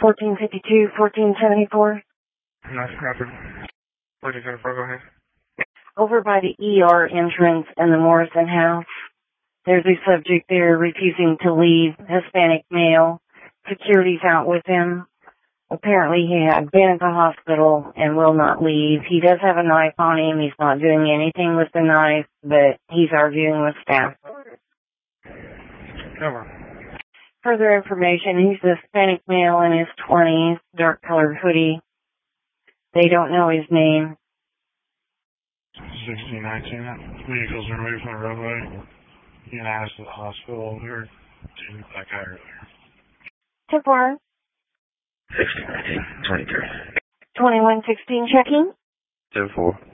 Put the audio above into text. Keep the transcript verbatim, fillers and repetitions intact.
fourteen fifty-two, fourteen seventy-four. Nice, copy. fourteen seventy-four, go ahead. Over by the E R entrance in the Morrison house, there's a subject there refusing to leave, Hispanic male. Security's out with him. Apparently he had been at the hospital and will not leave. He does have a knife on him. He's not doing anything with the knife, but he's arguing with staff. Over. Further information, he's a Hispanic male in his twenties, dark-colored hoodie. They don't know his name. sixteen nineteen, vehicles removed from the roadway. United to the hospital. We were taking it back out earlier. ten four. sixteen nineteen, twenty-three. twenty-one sixteen checking. ten four.